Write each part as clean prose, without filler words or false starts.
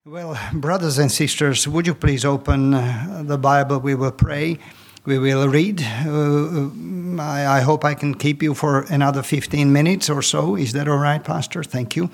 Well, brothers and sisters, would you please open the Bible? We will pray. We will read. I hope I can keep you for another 15 minutes or so. Is that all right, Pastor? Thank you.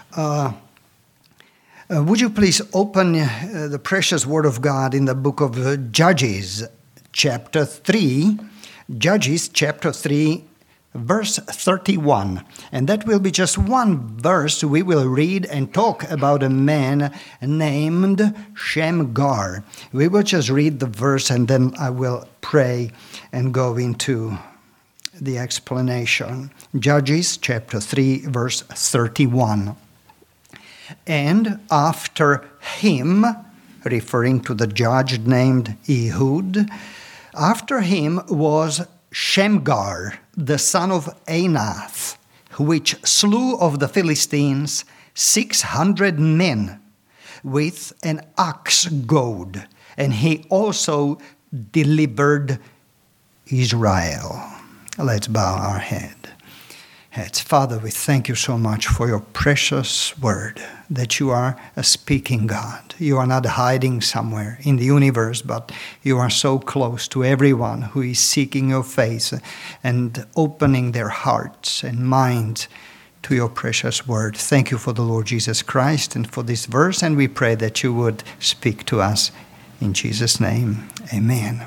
Would you please open the precious Word of God in the book of Judges, chapter 3. Judges, chapter 3, verse 31. And that will be just one verse we will read and talk about a man named Shamgar. We will just read the verse and then I will pray and go into the explanation. Judges chapter 3, verse 31. And after him, referring to the judge named Ehud, after him was Shamgar, the son of Anath, which slew of the Philistines 600 men with an ox goad, and he also delivered Israel. Let's bow our heads. Father, we thank you so much for your precious word, that you are a speaking God. You are not hiding somewhere in the universe, but you are so close to everyone who is seeking your face and opening their hearts and minds to your precious word. Thank you for the Lord Jesus Christ and for this verse, and we pray that you would speak to us in Jesus' name. Amen.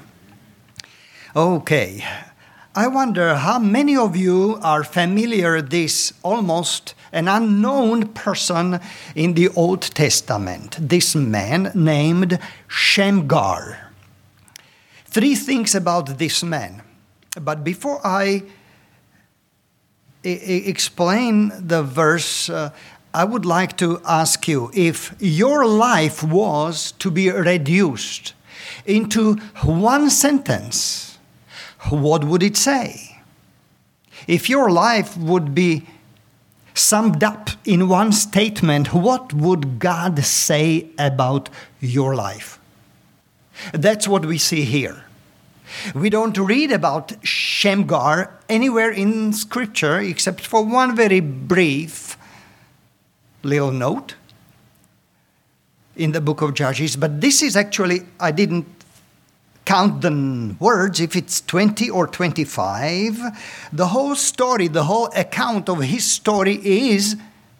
Okay. I wonder how many of you are familiar with this almost an unknown person in the Old Testament, this man named Shamgar. Three things about this man. But before I explain the verse, I would like to ask you, if your life was to be reduced into one sentence, what would it say? If your life would be summed up in one statement, what would God say about your life? That's what we see here. We don't read about Shamgar anywhere in Scripture except for one very brief little note in the book of Judges. But this is actually, I didn't count the words, if it's 20 or 25. The whole story, the whole account of his story is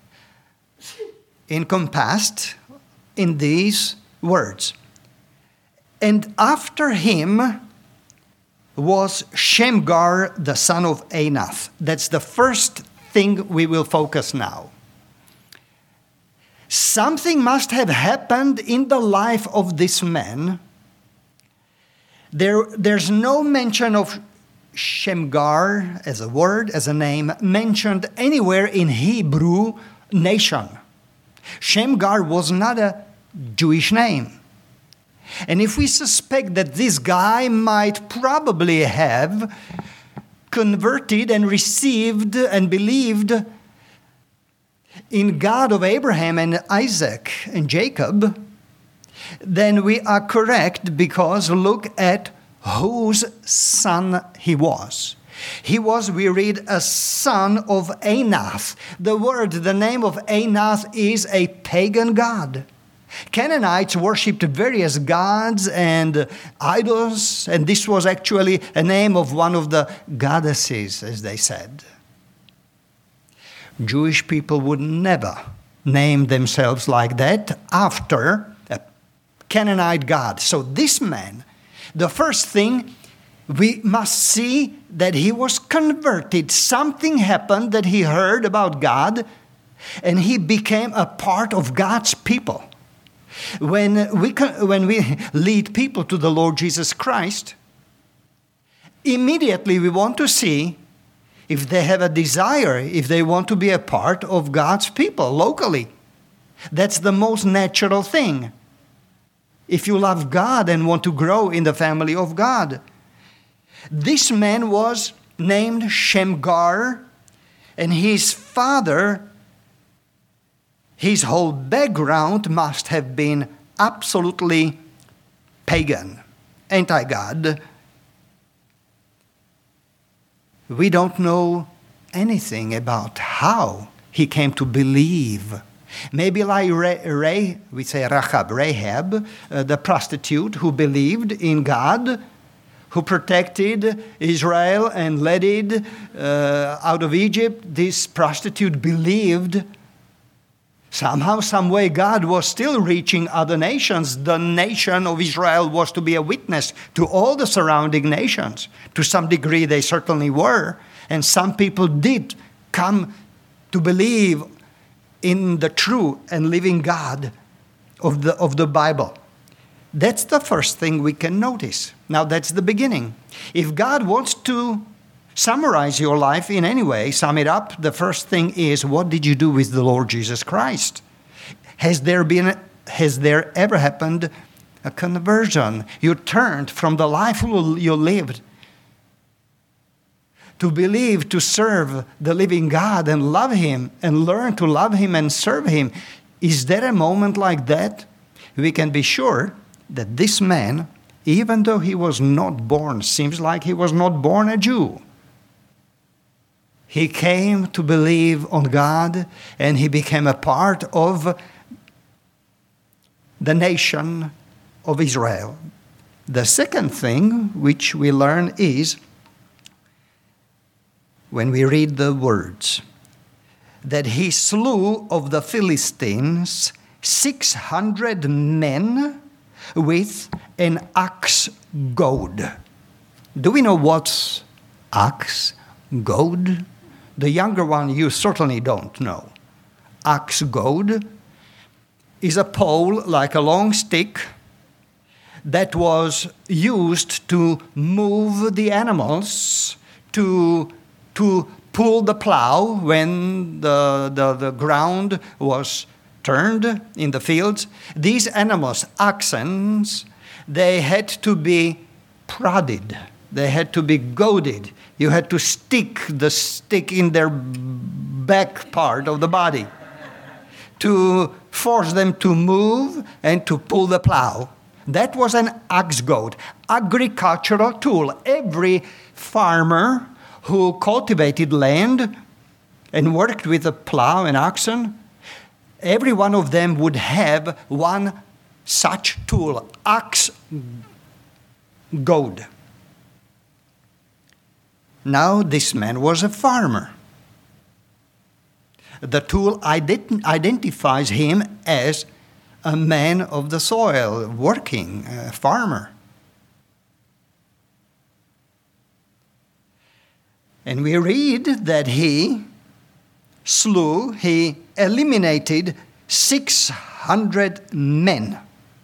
encompassed in these words. And after him was Shamgar, the son of Anath. That's the first thing we will focus now. Something must have happened in the life of this man. There's no mention of Shamgar as a word, as a name, mentioned anywhere in Hebrew nation. Shamgar was not a Jewish name. And if we suspect that this guy might probably have converted and received and believed in God of Abraham and Isaac and Jacob, then we are correct, because look at whose son he was. He was, we read, a son of Anath. The name of Anath is a pagan god. Canaanites worshipped various gods and idols, and this was actually a name of one of the goddesses, as they said. Jewish people would never name themselves like that after Canaanite god. So this man, the first thing, we must see that he was converted. Something happened that he heard about God, and he became a part of God's people. When we lead people to the Lord Jesus Christ, immediately we want to see if they have a desire, if they want to be a part of God's people locally. That's the most natural thing. If you love God and want to grow in the family of God. This man was named Shamgar, and his father, his whole background must have been absolutely pagan, anti-God. We don't know anything about how he came to believe Maybe like Rahab, the prostitute who believed in God, who protected Israel and led it out of Egypt. This prostitute believed somehow, some way, God was still reaching other nations. The nation of Israel was to be a witness to all the surrounding nations. To some degree, they certainly were. And some people did come to believe in the true and living God of the Bible. That's the first thing we can notice. Now, that's the beginning. If God wants to summarize your life in any way, sum it up, the first thing is, what did you do with the Lord Jesus Christ? Has there ever happened a conversion? You turned from the life you lived to believe, to serve the living God and love Him and learn to love Him and serve Him. Is there a moment like that? We can be sure that this man, even though he was not born, seems like he was not born a Jew. He came to believe on God, and he became a part of the nation of Israel. The second thing which we learn is, when we read the words, that he slew of the Philistines 600 men with an axe goad. Do we know what's axe goad? The younger one, you certainly don't know. Axe goad is a pole like a long stick that was used to move the animals, to pull the plow when the ground was turned in the fields. These animals, oxen, they had to be prodded. They had to be goaded. You had to stick the stick in their back part of the body to force them to move and to pull the plow. That was an axe goad, agricultural tool. Every farmer who cultivated land and worked with a plow and oxen, every one of them would have one such tool, axe goad. Now this man was a farmer. The tool identifies him as a man of the soil, working, a farmer. And we read that he eliminated 600 men.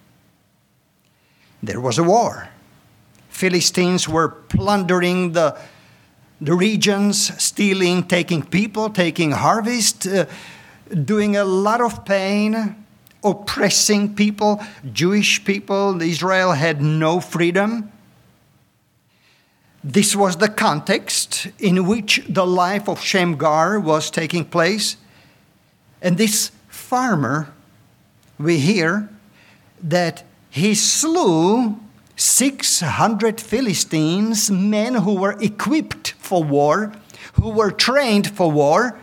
There was a war. Philistines were plundering the regions, stealing, taking people, taking harvest, doing a lot of pain, oppressing people, Jewish people. Israel had no freedom. This was the context in which the life of Shamgar was taking place. And this farmer, we hear that he slew 600 Philistines, men who were equipped for war, who were trained for war.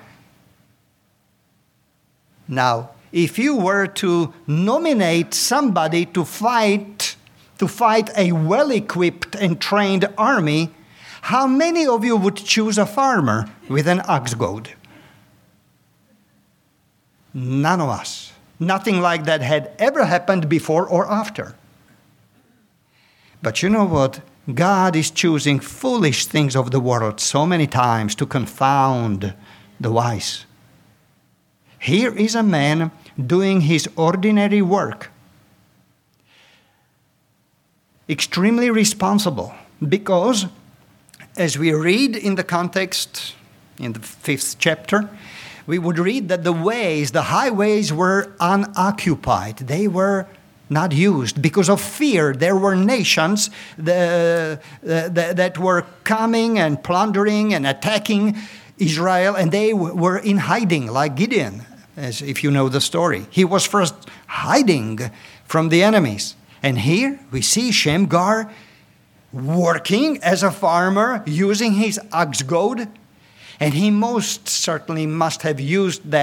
Now, if you were to nominate somebody to fight a well-equipped and trained army, how many of you would choose a farmer with an axe goad? None of us. Nothing like that had ever happened before or after. But you know what? God is choosing foolish things of the world so many times to confound the wise. Here is a man doing his ordinary work, extremely responsible, because as we read in the context in the 5th chapter, we would read that the highways were unoccupied. They were not used because of fear. There were nations that were coming and plundering and attacking Israel, and they were in hiding, like Gideon, as if you know the story. He was first hiding from the enemies. And here we see Shamgar working as a farmer, using his axe goad, and he most certainly must have used that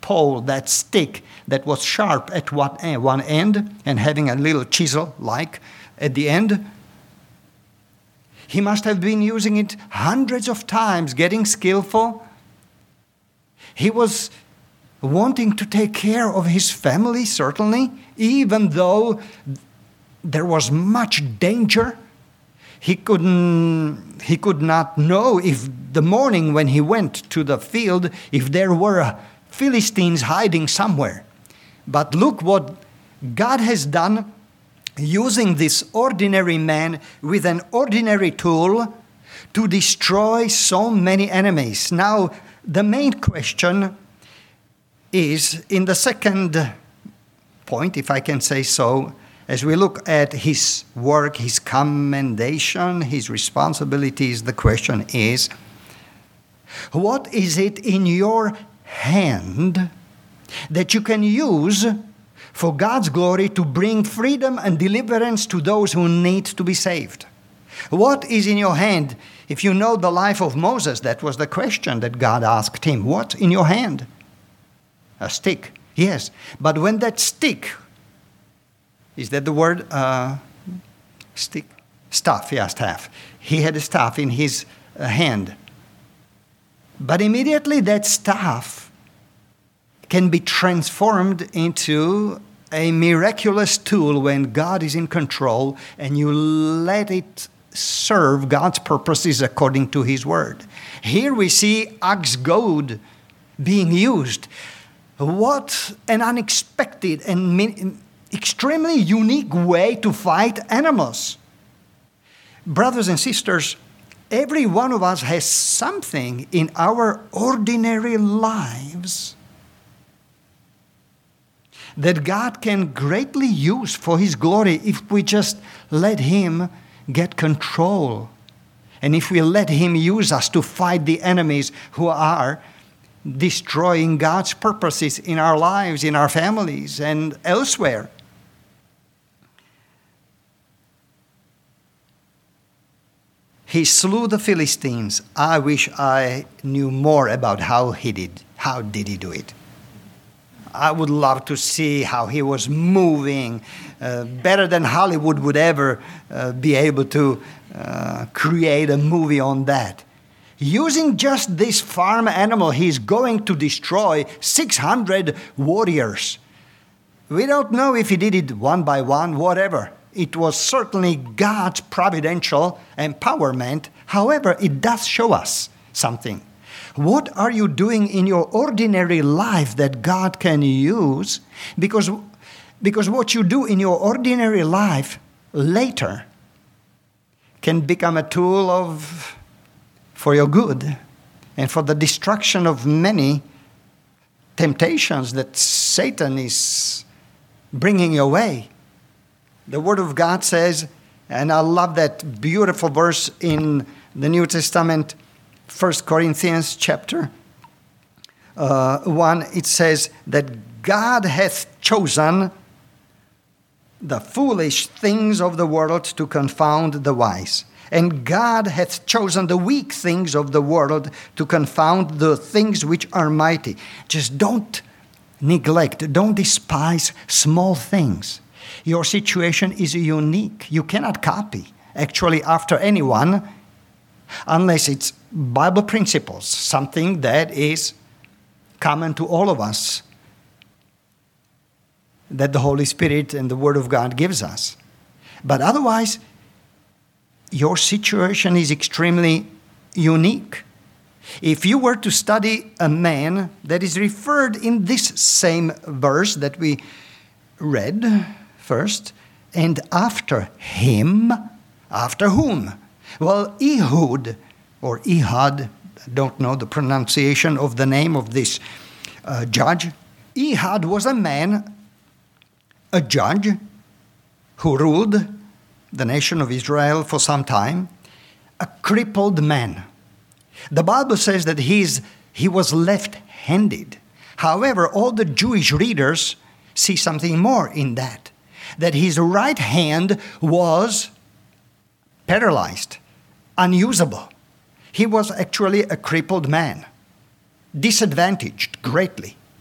pole, that stick that was sharp at one end and having a little chisel-like at the end. He must have been using it hundreds of times, getting skillful. He was wanting to take care of his family, certainly, even though there was much danger. He could not know if the morning when he went to the field, if there were Philistines hiding somewhere. But look what God has done, using this ordinary man with an ordinary tool to destroy so many enemies. Now, the main question is, in the second point, if I can say so, as we look at his work, his commendation, his responsibilities, the question is, what is it in your hand that you can use for God's glory to bring freedom and deliverance to those who need to be saved? What is in your hand? If you know the life of Moses, that was the question that God asked him. What's in your hand? A stick, yes. But when that stick, is that the word? Stick? Staff, yeah, staff. He had a staff in his hand. But immediately that staff can be transformed into a miraculous tool when God is in control and you let it serve God's purposes according to his word. Here we see axe goad being used. What an unexpected and extremely unique way to fight animals. Brothers and sisters, every one of us has something in our ordinary lives that God can greatly use for his glory if we just let him get control. And if we let him use us to fight the enemies who are destroying God's purposes in our lives, in our families, and elsewhere. He slew the Philistines. I wish I knew more about how he did. How did he do it? I would love to see how he was moving, better than Hollywood would ever be able to create a movie on that. Using just this farm animal, he's going to destroy 600 warriors. We don't know if he did it one by one, whatever. It was certainly God's providential empowerment. However, it does show us something. What are you doing in your ordinary life that God can use? Because what you do in your ordinary life later can become a tool for your good and for the destruction of many temptations that Satan is bringing your way. The Word of God says, and I love that beautiful verse in the New Testament, 1 Corinthians chapter 1, it says that God hath chosen the foolish things of the world to confound the wise. And God hath chosen the weak things of the world to confound the things which are mighty. Just don't neglect, don't despise small things. Your situation is unique. You cannot copy, actually, after anyone, unless it's Bible principles, something that is common to all of us, that the Holy Spirit and the Word of God gives us. But otherwise, your situation is extremely unique. If you were to study a man that is referred in this same verse that we read first, and after him, after whom? Well, Ehud, or Ehud, I don't know the pronunciation of the name of this judge. Ehud was a man, a judge, who ruled the nation of Israel for some time, a crippled man. The Bible says that he was left-handed. However, all the Jewish readers see something more in that his right hand was paralyzed, unusable. He was actually a crippled man, disadvantaged greatly.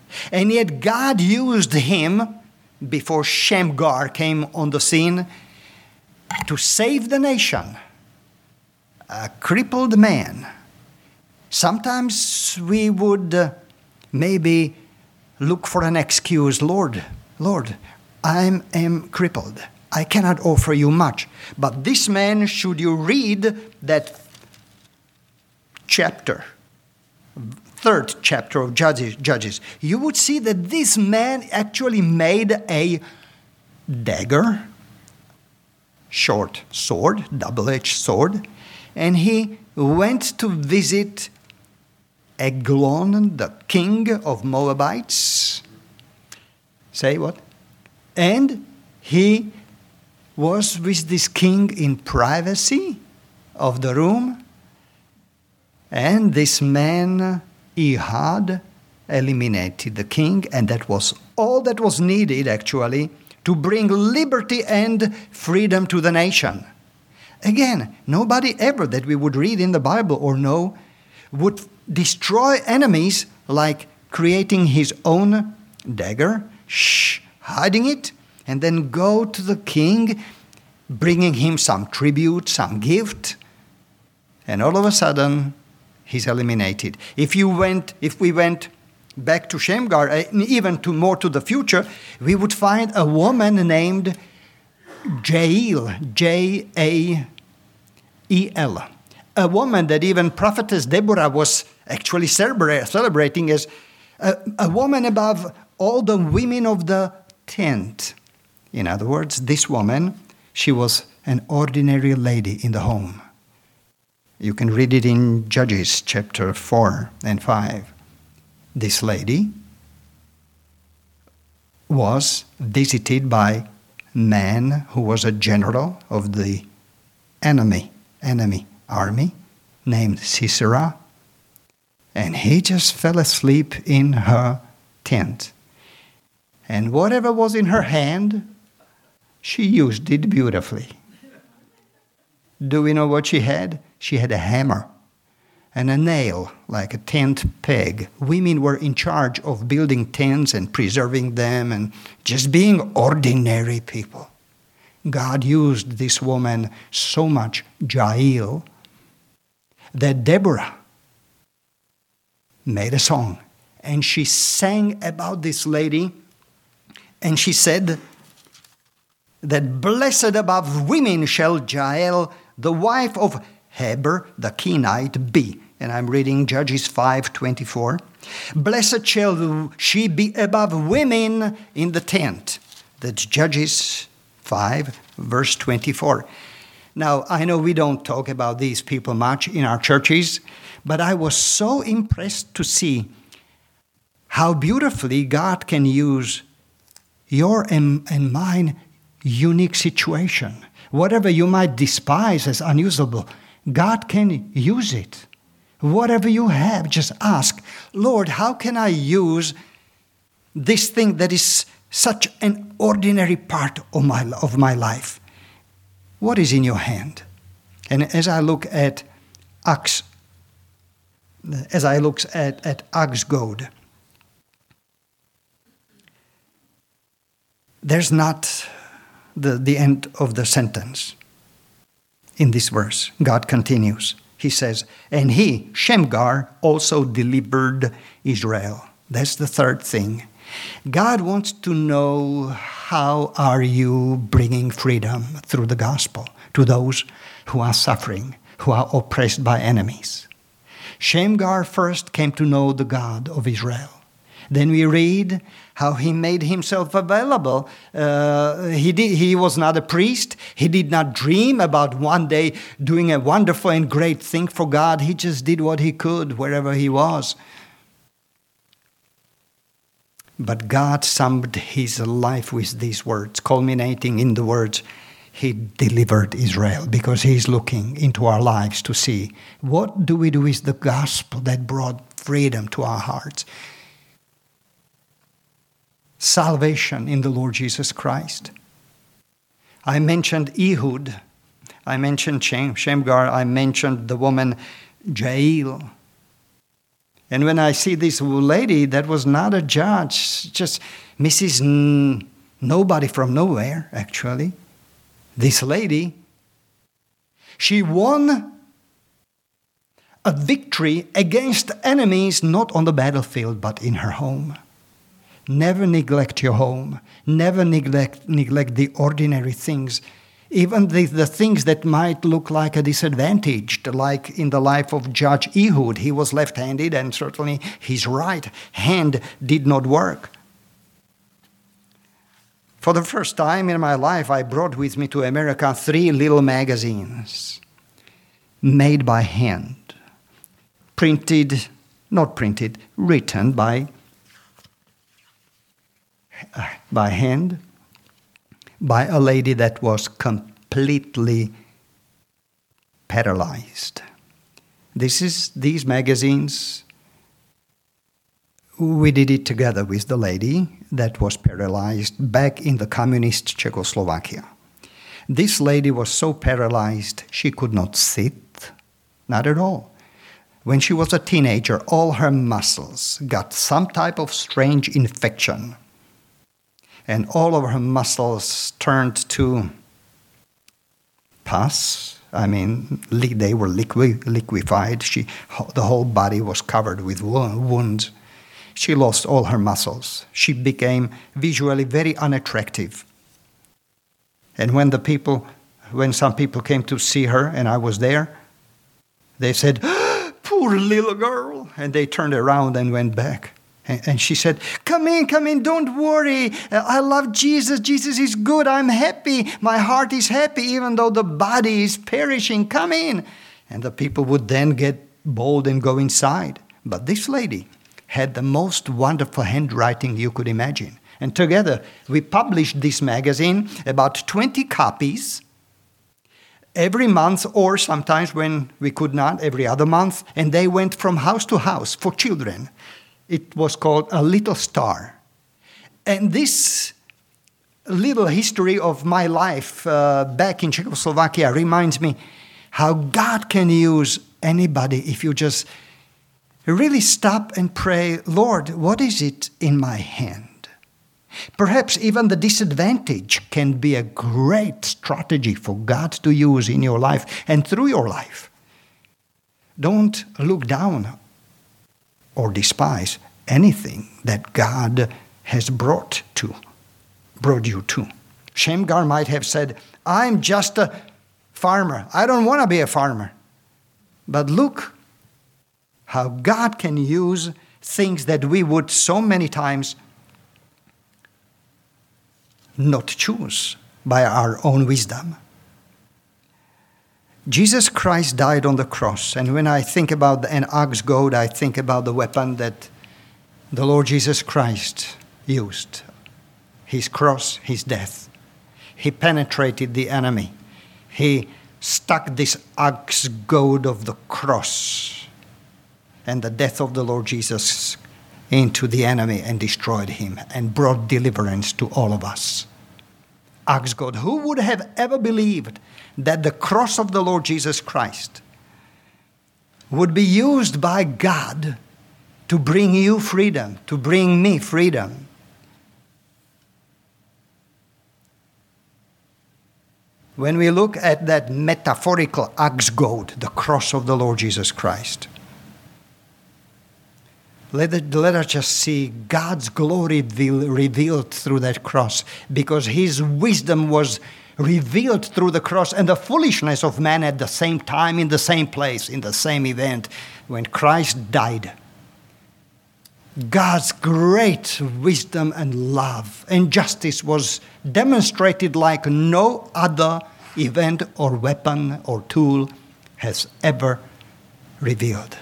And yet God used him, before Shamgar came on the scene, to save the nation. A crippled man. Sometimes we would maybe look for an excuse. Lord, I am crippled. I cannot offer you much. But this man, should you read that chapter, third chapter of Judges, you would see that this man actually made a dagger, short sword, double-edged sword, and he went to visit Eglon, the king of Moabites. Say what? And he was with this king in privacy of the room, and this man, Ehud, eliminated the king, and that was all that was needed, actually, to bring liberty and freedom to the nation. Again, nobody ever that we would read in the Bible or know would destroy enemies like creating his own dagger, hiding it, and then go to the king, bringing him some tribute, some gift, and all of a sudden, he's eliminated. If we went back to Shamgar, even more to the future, we would find a woman named Jael, Jael, a woman that even prophetess Deborah was actually celebrating as a woman above all the women of the tent. In other words, this woman, she was an ordinary lady in the home. You can read it in Judges chapter 4 and 5. This lady was visited by a man who was a general of the enemy army named Sisera, and he just fell asleep in her tent. And whatever was in her hand, she used it beautifully. Do we know what she had? She had a hammer and a nail, like a tent peg. Women were in charge of building tents and preserving them and just being ordinary people. God used this woman so much, Jael, that Deborah made a song. And she sang about this lady, and she said that blessed above women shall Jael, the wife of Heber the Kenite, be. And I'm reading Judges 5:24. Blessed shall she be above women in the tent. That's Judges 5, verse 24. Now, I know we don't talk about these people much in our churches, but I was so impressed to see how beautifully God can use your and mine unique situation. Whatever you might despise as unusable, God can use it. Whatever you have, just ask, Lord, how can I use this thing that is such an ordinary part of my life? What is in your hand? And as I look at Ox goad, there's not the end of the sentence. In this verse, God continues. He says, and he, Shamgar, also delivered Israel. That's the third thing. God wants to know, how are you bringing freedom through the gospel to those who are suffering, who are oppressed by enemies? Shamgar first came to know the God of Israel. Then we read how he made himself available. He was not a priest. He did not dream about one day doing a wonderful and great thing for God. He just did what he could wherever he was. But God summed his life with these words, culminating in the words, he delivered Israel, because he's looking into our lives to see, what do we do with the gospel that brought freedom to our hearts? Salvation in the Lord Jesus Christ. I mentioned Ehud. I mentioned Shamgar. I mentioned the woman Jael. And when I see this lady that was not a judge, just Mrs. Nobody from nowhere, actually. This lady, she won a victory against enemies, not on the battlefield, but in her home. Never neglect your home. Never neglect the ordinary things. Even the things that might look like a disadvantage, like in the life of Judge Ehud. He was left-handed, and certainly his right hand did not work. For the first time in my life, I brought with me to America 3 little magazines made by hand. Written by hand by a lady that was completely paralyzed. These magazines, we did it together with the lady that was paralyzed back in the communist Czechoslovakia. This lady was so paralyzed she could not sit, not at all. When she was a teenager, all her muscles got some type of strange infection. And all of her muscles turned to pus. I mean, they were liquefied. The whole body was covered with wounds. She lost all her muscles. She became visually very unattractive. And when some people came to see her, and I was there, they said, "Poor little girl," and they turned around and went back. And she said, come in, don't worry. I love Jesus. Jesus is good. I'm happy. My heart is happy, even though the body is perishing. Come in. And the people would then get bold and go inside. But this lady had the most wonderful handwriting you could imagine. And together, we published this magazine, about 20 copies, every month, or sometimes when we could not, every other month. And they went from house to house for children. It was called A Little Star. And this little history of my life back in Czechoslovakia reminds me how God can use anybody if you just really stop and pray, Lord, what is it in my hand? Perhaps even the disadvantage can be a great strategy for God to use in your life and through your life. Don't look down or despise anything that God has brought you to. Shamgar might have said, I'm just a farmer. I don't want to be a farmer. But look how God can use things that we would so many times not choose by our own wisdom. Jesus Christ died on the cross, and when I think about an ox goad, I think about the weapon that the Lord Jesus Christ used. His cross, his death. He penetrated the enemy. He stuck this ox goad of the cross and the death of the Lord Jesus into the enemy and destroyed him and brought deliverance to all of us. Ox goad. Who would have ever believed that the cross of the Lord Jesus Christ would be used by God to bring you freedom, to bring me freedom? When we look at that metaphorical ox goad, the cross of the Lord Jesus Christ, let us just see God's glory revealed through that cross, because his wisdom was revealed through the cross, and the foolishness of man at the same time, in the same place, in the same event, when Christ died. God's great wisdom and love and justice was demonstrated like no other event or weapon or tool has ever revealed.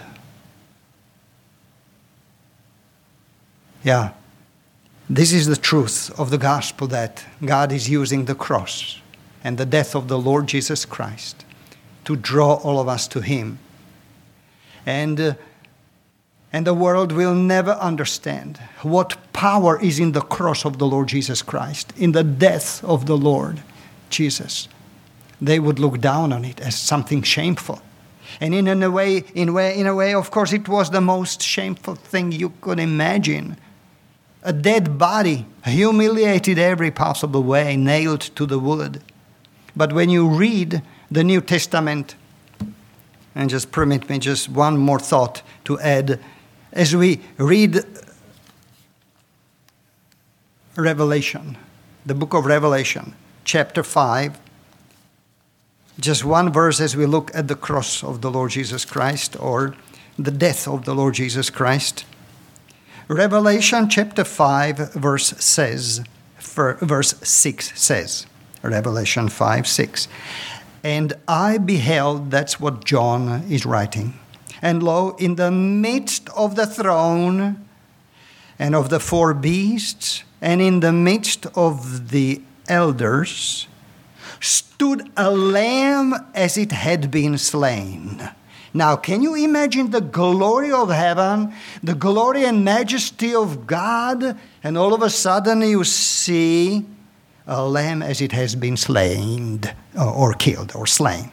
Yeah, this is the truth of the gospel, that God is using the cross and the death of the Lord Jesus Christ to draw all of us to him. And the world will never understand what power is in the cross of the Lord Jesus Christ, in the death of the Lord Jesus. They would look down on it as something shameful. And in a way, of course, it was the most shameful thing you could imagine. A dead body, humiliated every possible way, nailed to the wood. But when you read the New Testament, and just permit me just one more thought to add, as we read Revelation, the book of Revelation, chapter 5, just one verse as we look at the cross of the Lord Jesus Christ, or the death of the Lord Jesus Christ. Revelation chapter 5 verse 6 says, Revelation 5:6, and I beheld, that's what John is writing, and lo, in the midst of the throne and of the four beasts, and in the midst of the elders, stood a lamb as it had been slain. Now, can you imagine the glory of heaven, the glory and majesty of God, and all of a sudden you see a lamb as it has been slain, or killed, or slain.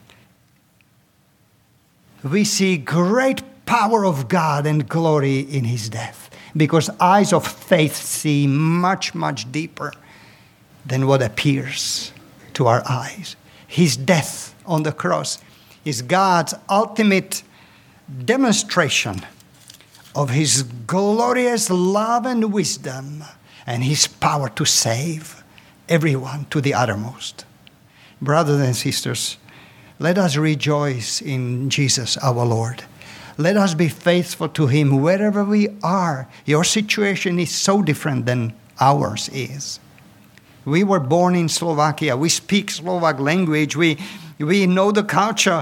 We see great power of God and glory in his death, because eyes of faith see much, much deeper than what appears to our eyes. His death on the cross is God's ultimate demonstration of his glorious love and wisdom and his power to save everyone to the uttermost. Brothers and sisters, let us rejoice in Jesus our Lord. Let us be faithful to him wherever we are. Your situation is so different than ours is. We were born in Slovakia. We speak Slovak language. We know the culture.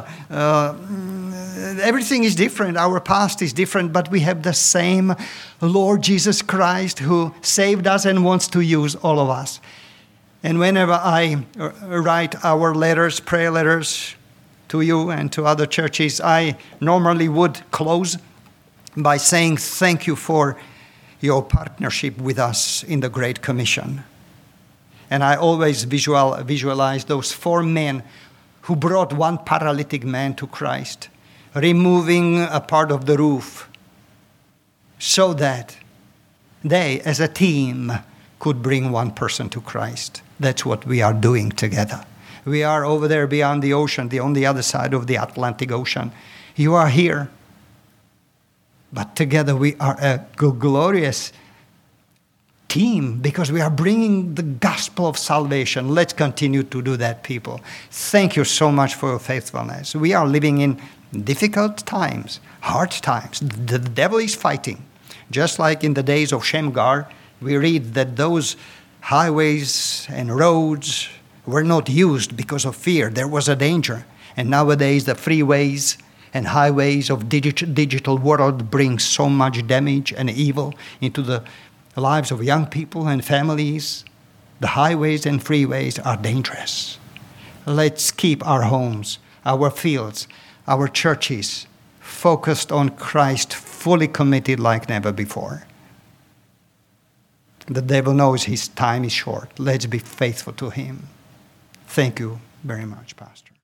Everything is different. Our past is different, but we have the same Lord Jesus Christ who saved us and wants to use all of us. And whenever I write our letters, prayer letters to you and to other churches, I normally would close by saying thank you for your partnership with us in the Great Commission. And I always visualize those 4 men who brought one paralytic man to Christ, removing a part of the roof so that they, as a team, could bring one person to Christ. That's what we are doing together. We are over there beyond the ocean, on the other side of the Atlantic Ocean. You are here. But together we are a glorious team, because we are bringing the gospel of salvation. Let's continue to do that, people. Thank you so much for your faithfulness. We are living in difficult times, hard times. The devil is fighting. Just like in the days of Shamgar, we read that those highways and roads were not used because of fear. There was a danger. And nowadays the freeways and highways of digital world bring so much damage and evil into the lives of young people and families. The highways and freeways are dangerous. Let's keep our homes, our fields, our churches focused on Christ, fully committed like never before. The devil knows his time is short. Let's be faithful to him. Thank you very much, Pastor.